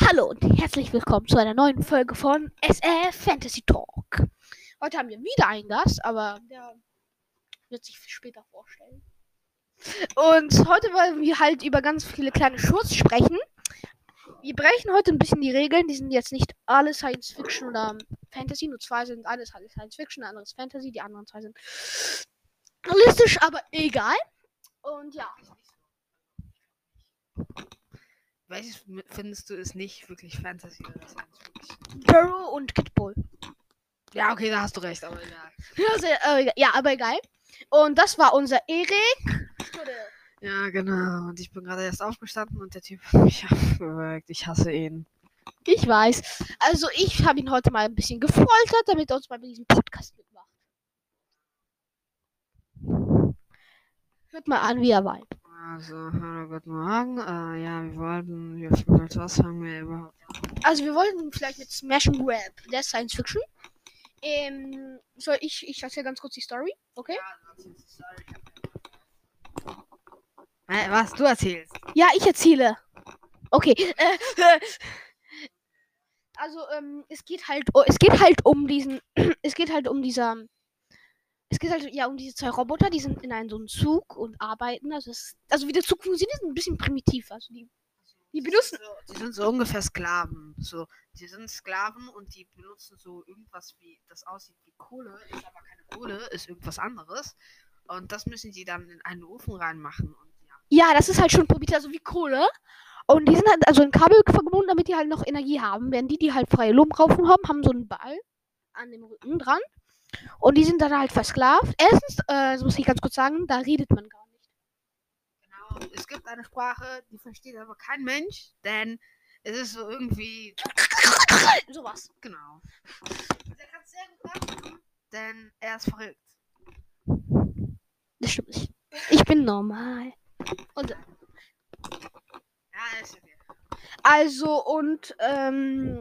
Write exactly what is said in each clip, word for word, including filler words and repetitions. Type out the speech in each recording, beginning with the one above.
Hallo und herzlich willkommen zu einer neuen Folge von S F Fantasy Talk. Heute haben wir wieder einen Gast, aber der wird sich später vorstellen. Und heute wollen wir halt über ganz viele kleine Shorts sprechen. Wir brechen heute ein bisschen die Regeln. Die sind jetzt nicht alle Science Fiction oder Fantasy. Nur zwei sind alles Science Fiction, der andere ist Fantasy. Die anderen zwei sind realistisch, aber egal. Und ja. Welches findest du ist nicht wirklich Fantasy oder Science Fiction? Burrow und Kid Bull. Ja, okay, da hast du recht, aber egal. Ja, sehr, äh, ja, aber egal. Und das war unser Erik. Ja, genau. Und ich bin gerade erst aufgestanden und der Typ hat mich aufgeweckt. Ich hasse ihn. Ich weiß. Also ich habe ihn heute mal ein bisschen gefoltert, damit er uns mal bei diesem Podcast mitmacht. Hört mal an, wie er weint. Also, hallo, guten Morgen. Äh, ja, wir wollten, wir, mit was haben wir überhaupt? Also wir wollten vielleicht mit Smash and Grab, der ist Science Fiction. Ähm, soll ich, ich erzähle ganz kurz die Story, okay? Äh, was, du erzählst? Ja, ich erzähle. Okay. Äh, also, ähm, es geht halt, oh, es geht halt um diesen, es geht halt um dieser, es geht halt ja um diese zwei Roboter, die sind in einem so einem Zug und arbeiten. Also, es, also wie der Zug funktioniert, ist ein bisschen primitiv. Also die, die benutzen. So, die sind so ungefähr Sklaven. So, die sind Sklaven und die benutzen so irgendwas wie, das aussieht wie Kohle, ist aber keine Kohle, ist irgendwas anderes. Und das müssen die dann in einen Ofen reinmachen. Und Ja, das ist halt schon primitiv, also wie Kohle. Und die sind halt also in Kabel verbunden, damit die halt noch Energie haben. Während die, die halt freie Lumpenraufen haben, haben so einen Ball an dem Rücken dran. Und die sind dann halt versklavt. Erstens, äh, das muss ich ganz kurz sagen, da redet man gar nicht. Genau, es gibt eine Sprache, die versteht aber kein Mensch, denn es ist so irgendwie sowas. Genau. Der kann es sehr gut machen, denn er ist verrückt. Das stimmt nicht. Ich bin normal. Und, ja, ist okay. Also, und, ähm,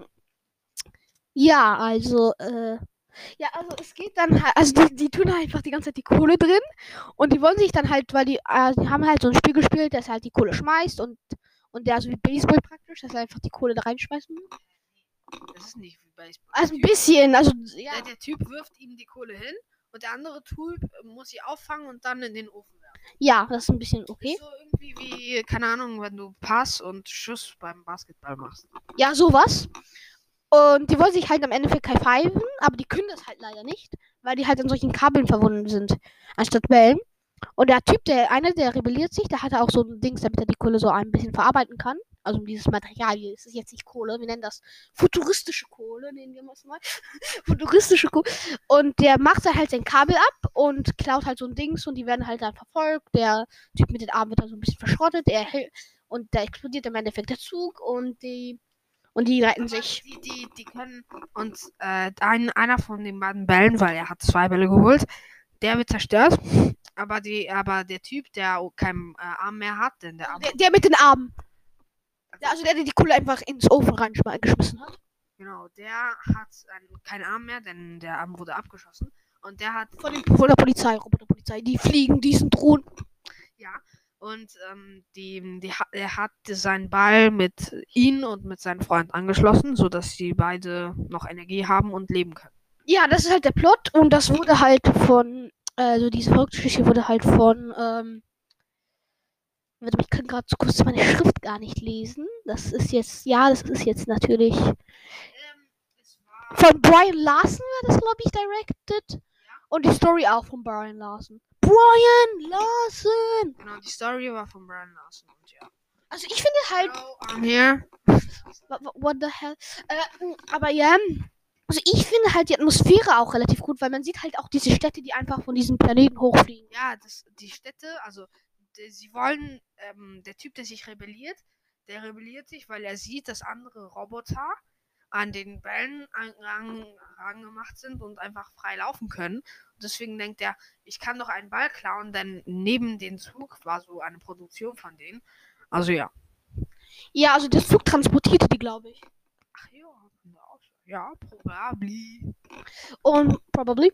ja, also, äh, ja, also es geht dann halt, also die, die tun halt einfach die ganze Zeit die Kohle drin und die wollen sich dann halt, weil die, äh, die haben halt so ein Spiel gespielt, dass er halt die Kohle schmeißt und, und der so wie Baseball praktisch, dass er einfach die Kohle da reinschmeißen muss. Das ist nicht wie Baseball. Also ein bisschen, also, ja. Der, der Typ wirft ihm die Kohle hin und der andere Typ muss sie auffangen und dann in den Ofen werfen. Ja, das ist ein bisschen okay. Das ist so irgendwie wie, keine Ahnung, wenn du Pass und Schuss beim Basketball machst. Ja, sowas. Und die wollen sich halt am Ende für Kai pfeifen, aber die können das halt leider nicht, weil die halt an solchen Kabeln verbunden sind, anstatt Bällen. Und der Typ, der eine, der rebelliert sich, der hatte auch so ein Dings, damit er die Kohle so ein bisschen verarbeiten kann. Also dieses Material hier, es ist jetzt nicht Kohle, wir nennen das futuristische Kohle, nennen wir es mal. futuristische Kohle. Und der macht dann halt sein Kabel ab und klaut halt so ein Dings und die werden halt dann verfolgt. Der Typ mit den Armen wird dann so ein bisschen verschrottet, der und da explodiert im Endeffekt der Zug und die und die retten Aber sich. Die, die, die können und äh, ein, einer von den beiden Bällen, weil er hat zwei Bälle geholt, der wird zerstört. Aber die, aber der Typ, der keinen äh, Arm mehr hat, denn der Arm. Der, der mit den Armen. Der, also der, der die Kohle einfach ins Ofen reingeschmissen hat. Genau, der hat einen, keinen Arm mehr, denn der Arm wurde abgeschossen. Und der hat. Von, den, von der Polizei, Roboterpolizei. Die fliegen, diesen Drohnen. Ja. Und ähm, die, die, er hat seinen Ball mit ihm und mit seinem Freund angeschlossen, sodass sie beide noch Energie haben und leben können. Ja, das ist halt der Plot und das wurde halt von, also diese Volksgeschichte wurde halt von, ähm, ich kann gerade so kurz meine Schrift gar nicht lesen. Das ist jetzt, ja, das ist jetzt natürlich Ähm, es war von Brian Larson war das, glaube ich, directed. Und die Story auch von Brian Larson. Brian Larson! Genau, die Story war von Brian Larson und ja. Also ich finde halt. Hello, I'm here. What the hell? Äh, aber ja. Also ich finde halt die Atmosphäre auch relativ gut, weil man sieht halt auch diese Städte, die einfach von diesem Planeten hochfliegen. Ja, das, die Städte, also die, sie wollen, ähm, der Typ, der sich rebelliert, der rebelliert sich, weil er sieht, dass andere Roboter an den Bällen angemacht sind und einfach frei laufen können. Und deswegen denkt er, ich kann doch einen Ball klauen, denn neben dem Zug war so eine Produktion von denen. Also ja. Ja, also der Zug transportierte die, glaube ich. Ach ja, ja, probably. Und probably.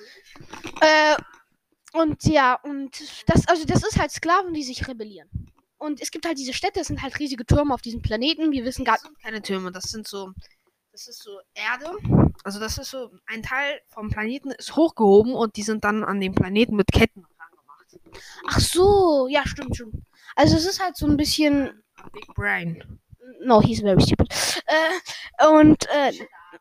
Äh, und ja, und das, also das ist halt Sklaven, die sich rebellieren. Und es gibt halt diese Städte, es sind halt riesige Türme auf diesem Planeten. Wir wissen gar Das sind keine Türme, das sind so, das ist so Erde. Also das ist so, ein Teil vom Planeten ist hochgehoben und die sind dann an den Planeten mit Ketten rangemacht. Ach so, ja, stimmt, stimmt. Also es ist halt so ein bisschen. Big Brain. No, he's very stupid. Äh, und, äh,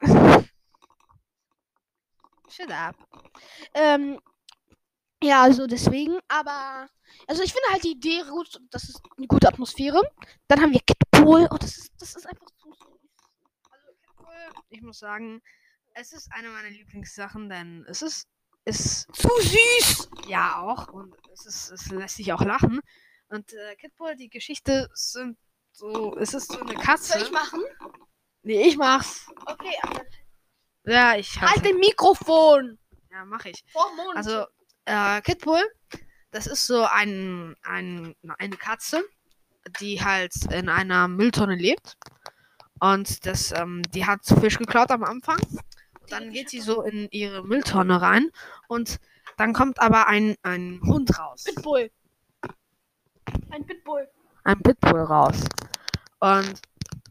Shut up. ähm, ja, also deswegen, aber, also ich finde halt die Idee gut, das ist eine gute Atmosphäre. Dann haben wir Kitbull, oh, das ist, das ist einfach so süß. Also Kitbull, ich muss sagen, es ist eine meiner Lieblingssachen, denn es ist, ist Zu süß! ja auch und es ist, es lässt sich auch lachen. Und äh, Kitbull, die Geschichte sind so, es ist so eine Katze. Soll ich machen? Nee, ich mach's. Okay, aber Ja, ich halt den Mikrofon! Ja, mach ich. Vor Mond. Also, äh, Kitbull, das ist so ein, ein, eine Katze, die halt in einer Mülltonne lebt. Und das, ähm, die hat Fisch geklaut am Anfang. Und dann geht sie so in ihre Mülltonne rein. Und dann kommt aber ein, ein Hund raus. Pitbull. Ein Pitbull. Ein Pitbull raus. Und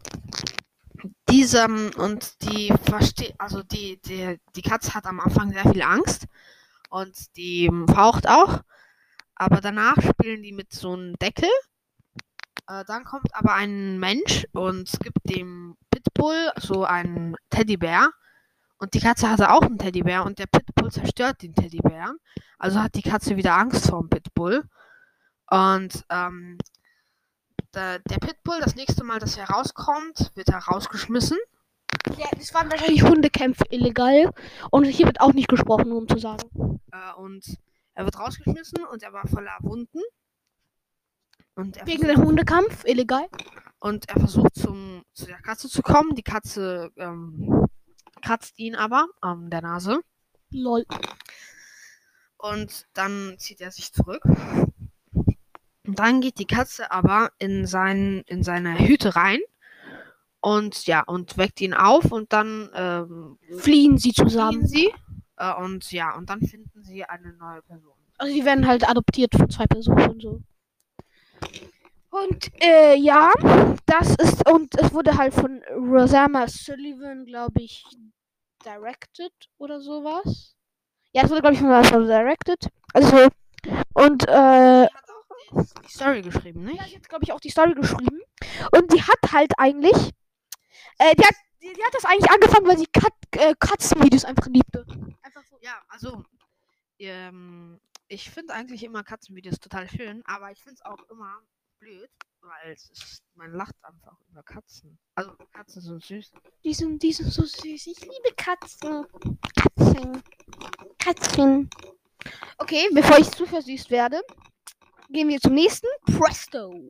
diesem und die versteht, also die, die, die Katze hat am Anfang sehr viel Angst und die faucht auch, aber danach spielen die mit so einem Deckel. Äh, dann kommt aber ein Mensch und gibt dem Pitbull so einen Teddybär und die Katze hatte auch einen Teddybär und der Pitbull zerstört den Teddybär. Also hat die Katze wieder Angst vor dem Pitbull und ähm, der, der Pitbull, das nächste Mal, dass er rauskommt, wird er rausgeschmissen. Ja, das waren wahrscheinlich Hundekämpfe illegal. Und hier wird auch nicht gesprochen, nur um zu sagen. Äh, und er wird rausgeschmissen und er war voller Wunden. Und er Wegen dem Hundekampf, illegal. Und er versucht zum, zu der Katze zu kommen. Die Katze ähm, kratzt ihn aber an der Nase. Lol. Und dann zieht er sich zurück. Und dann geht die Katze aber in, sein, in seine Hütte rein. Und ja, und weckt ihn auf und dann ähm, Fliehen sie zusammen. fliehen sie. Äh, und ja, und dann finden sie eine neue Person. Also die werden halt adoptiert von zwei Personen und so. Und äh, ja, das ist, und es wurde halt von Rosamund Sullivan, glaube ich, directed oder sowas. Ja, es wurde, glaube ich, von Rosamund directed. Also, und, äh, Die hat auch die, die Story geschrieben, ja, nicht? die hat, glaube ich, auch die Story geschrieben. Und die hat halt eigentlich, äh, die hat, die, die hat das eigentlich angefangen, weil sie Kat äh, Katzenvideos einfach liebte. Einfach so. Ja, also, ähm, ich finde eigentlich immer Katzenvideos total schön, aber ich finde es auch immer blöd, weil es ist, man lacht einfach über Katzen. Also, Katzen sind süß. Die sind, die sind so süß. Ich liebe Katzen. Katzen. Katzen. Okay, bevor ich zu versüßt werde, gehen wir zum nächsten. Presto.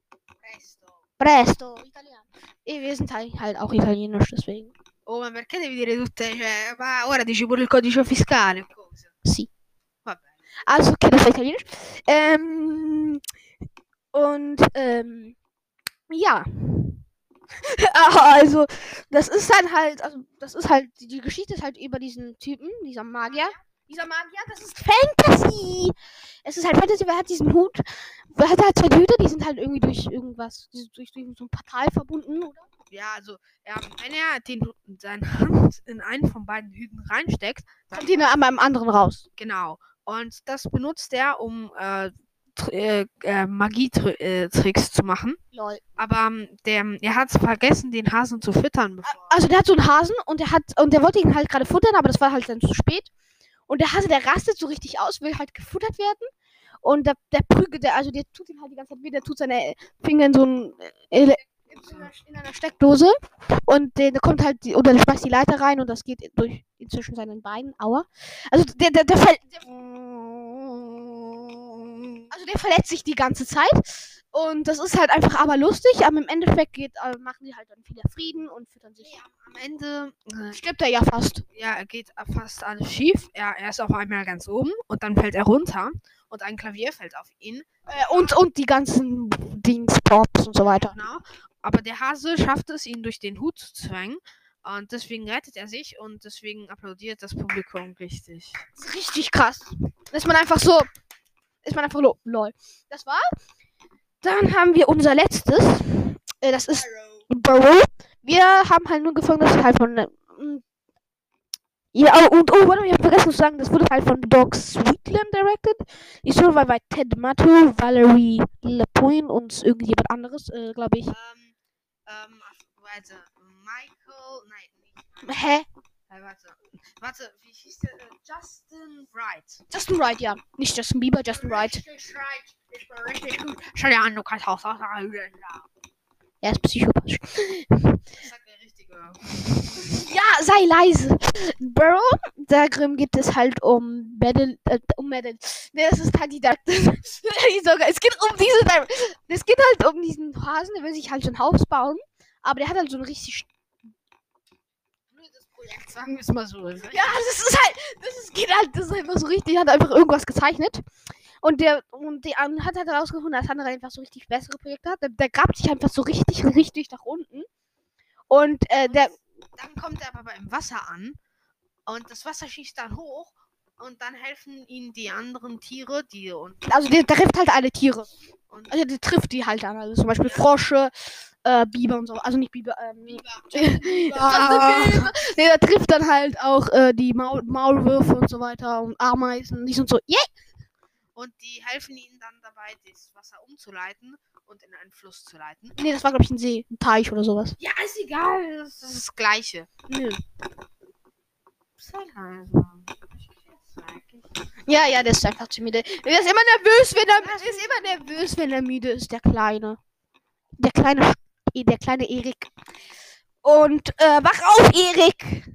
Presto. Italiano. E wir sind halt, halt auch italienisch, deswegen. Oh, ma perché devi dire tutte, cioè, ma ora dici pure il codice fiscale, cosa? Sie. Vabbè. Also, okay, das war italienisch. Ähm, und, ähm, ja. Also, das ist dann halt, also, das ist halt, die, die Geschichte ist halt über diesen Typen, dieser Magier. Dieser Magier, das ist Fantasy. Es ist halt Fantasy, wer hat diesen Hut? Wer hat halt zwei Hüte, die sind halt irgendwie durch irgendwas, die sind durch, durch so ein Portal verbunden, oder? Ja, also, ja, wenn er den, seine Hand in einen von beiden Hüten reinsteckt, dann Kommt die dann am anderen raus. genau. Und das benutzt er, um äh, tr- äh, äh, Magie-Tricks zu machen. Lol. Aber ähm, der, er hat vergessen, den Hasen zu füttern. Bevor Also der hat so einen Hasen und der hat und der wollte ihn halt gerade futtern, aber das war halt dann zu spät. Und der Hase, der rastet so richtig aus, will halt gefuttert werden. Und der, der prügelt, der, also der tut ihn halt die ganze Zeit weh, der tut seine Finger in so ein äh, in einer, in einer Steckdose und der, der kommt halt die, oder der schmeißt die Leiter rein und das geht durch inzwischen seinen Beinen. Aua. Also der der der, ver- der also der verletzt sich die ganze Zeit und das ist halt einfach aber lustig, aber im Endeffekt geht, äh, machen die halt dann wieder Frieden und füttern sich. Ja, am Ende äh, Stirbt er ja fast. ja, er geht fast alles schief. Er, er ist auf einmal ganz oben und dann fällt er runter und ein Klavier fällt auf ihn. Äh, und, und die ganzen Dings, Props und so weiter. Genau. Aber der Hase schafft es, ihn durch den Hut zu zwängen. Und deswegen rettet er sich und deswegen applaudiert das Publikum richtig. Das ist richtig krass. Ist man einfach so. Ist man einfach lo lol. Das war Dann haben wir unser letztes. Äh, das ist Arrow. Burrow. Wir haben halt nur gefunden, dass es halt von. Ähm, ja, oh, und oh, warte, ich hab vergessen zu sagen, das wurde halt von Doc Sweetland directed. Die Story war bei Ted Mato, Valerie Lepoin und irgendjemand anderes, äh, glaube ich. Ähm, ähm, ach, warte. Michael. Nein, nicht. Hä? Äh, warte. Warte, wie hieß der? Äh, Justin Wright. Justin Wright, ja. Nicht Justin Bieber, Justin Wright. Richtig right. Ich bin richtig gut. Schau dir an, du kannst auch sagen. Er ist Psychopath. Das sagt der Richtige. Ja, sei leise. Burrow, da drin geht es halt um Madeline, äh, um Madeline. Ne, das ist halt die Dark. Es geht um diese, es geht halt um diesen Hasen, der will sich halt so ein Haus bauen, aber der hat halt so ein richtig, Blödes Projekt, sagen wir es mal so. ja, das ist halt, das ist, geht halt, das ist einfach so richtig, hat einfach irgendwas gezeichnet. Und der, und der hat halt herausgefunden, dass andere einfach so richtig bessere Projekte hat. Der, der grabt sich einfach so richtig, richtig nach unten. Und, äh, der, Dann kommt er aber beim Wasser an und das Wasser schießt dann hoch und dann helfen ihm die anderen Tiere, die und also der, der trifft halt alle Tiere. und Also der trifft die halt dann. Also zum Beispiel Frosche, äh, Biber und so. Also nicht Biber, ähm. Ah. Nee, der trifft dann halt auch äh, die Maul Maulwürfe und so weiter und Ameisen und dies und so. Yeah! und die helfen ihnen dann dabei, das Wasser umzuleiten und in einen Fluss zu leiten. Nee, das war glaube ich ein See, ein Teich oder sowas. Ja, ist egal, das ist das Gleiche. Nö. Sei leise. Ja, ja, der ist einfach zu müde. Der ist immer nervös, wenn er, der ist immer nervös, wenn er müde ist, der Kleine. Der kleine, der kleine Erik. Und, äh, wach auf, Erik!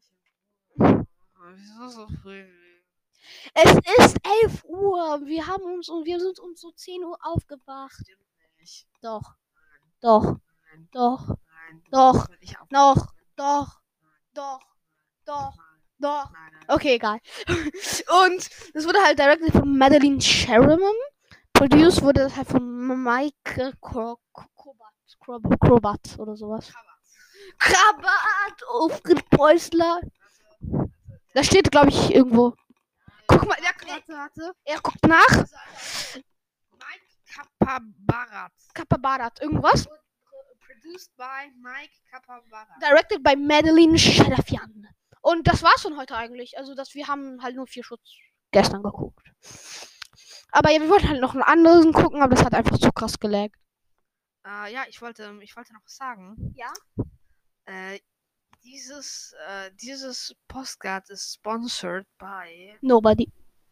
Wieso so früh? Es ist elf Uhr. Wir haben uns und wir sind um so zehn Uhr aufgewacht. Stimmt nicht. Doch. Doch. Nein, Doch. nein, Doch. will ich auch Noch. nicht. Doch. Doch. Doch. Doch. Nein, nein. Okay, egal. Und das wurde halt directed von Madeline Sherman. Produced wurde das halt von Mike Krobat. Krobat oder sowas. Krabat auf Preußler. Da steht, glaube ich, irgendwo. Guck mal, der, Warte, warte. er guckt nach. Mike Kapabarat. Kapabarat, irgendwas. Produced by Mike Kapabarat. Directed by Madeline Shalafian. Und das war's von heute eigentlich. Also, dass wir haben halt nur vier Schutz gestern geguckt. Aber ja, wir wollten halt noch einen anderen gucken, aber das hat einfach zu krass gelaggt. Äh, ja, ich wollte, ich wollte noch was sagen. Ja? Äh, dieses, äh, dieses Postcard ist sponsored by. Nobody.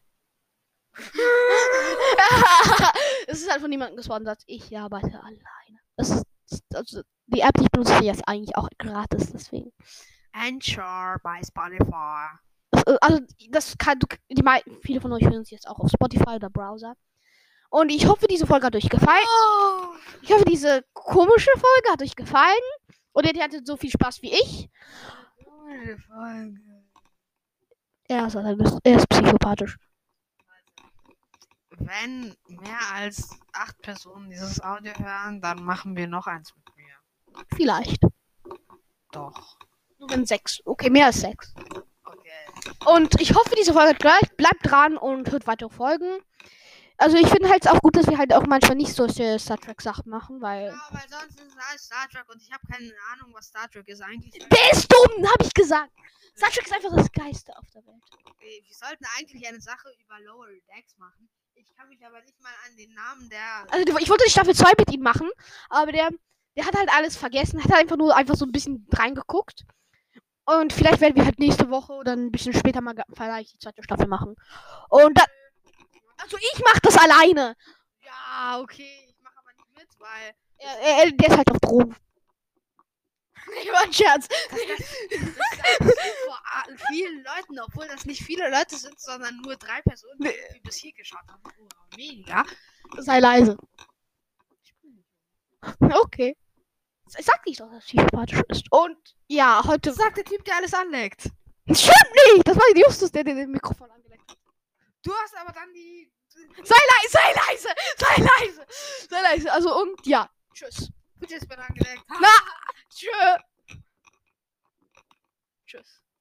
Es ist halt von niemandem gesponsert. Ich arbeite alleine. Das ist, also, die App, die ich benutze, ist jetzt eigentlich auch gratis, deswegen. Anchor by Spotify. Also, das kann, die meisten, viele von euch hören es jetzt auch auf Spotify oder Browser. Und ich hoffe, diese Folge hat euch gefallen. Oh. Ich hoffe, diese komische Folge hat euch gefallen. Und ihr hattet so viel Spaß wie ich. Gute Folge. Er ist, er ist psychopathisch. Wenn mehr als acht Personen dieses Audio hören, dann machen wir noch eins mit mir. Vielleicht. Doch. Nur wenn sechs. Okay, mehr als sechs. Okay. Und ich hoffe, diese Folge hat gleich. Bleibt dran und hört weitere Folgen. Also ich finde halt auch gut, dass wir halt auch manchmal nicht solche Star Trek Sachen machen, weil... Ja, weil sonst ist es alles Star Trek und ich habe keine Ahnung, was Star Trek ist eigentlich. Der ist dumm, hab ich gesagt. Star Trek ist einfach das Geiste auf der Welt. Wir sollten eigentlich eine Sache über Lower Decks machen. Ich kann mich aber nicht mal an den Namen der... Also ich wollte die Staffel zwei mit ihm machen, aber der, der hat halt alles vergessen, hat halt einfach nur einfach so ein bisschen reingeguckt. Und vielleicht werden wir halt nächste Woche oder ein bisschen später mal vielleicht die zweite Staffel machen. Und dann... Also ich mach das alleine. Ja, okay. Ich mache aber nicht mit, weil... Er, er, der ist halt auf Drogen. Ich war ein Scherz. Das, das, das vor vielen Leuten, obwohl das nicht viele Leute sind, sondern nur drei Personen, die, die bis hier geschaut haben. Oder weniger. Sei leise. Okay. Ich sag nicht, dass er psychopathisch ist. Und ja, heute... Das sagt der Typ, der alles anleckt. Stimmt nicht! Das war Justus, der den Mikrofon angelegt hat. Du hast aber dann die... Sei leise, sei leise, sei leise, sei leise. Also und ja, tschüss. Gut, jetzt bin angelegt. Na, tschö. Tschüss.